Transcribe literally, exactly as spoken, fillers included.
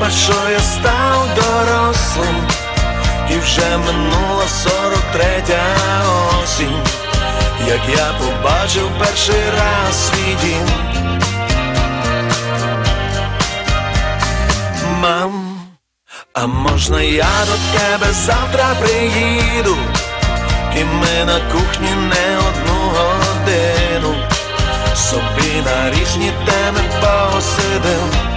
тебе, що я став дорослим, і вже минула сорок третя осінь, як я побачив перший раз свій дім. Мам, а можна я до тебе завтра приїду, і ми на кухні не одну годину собі на різні теми посидим,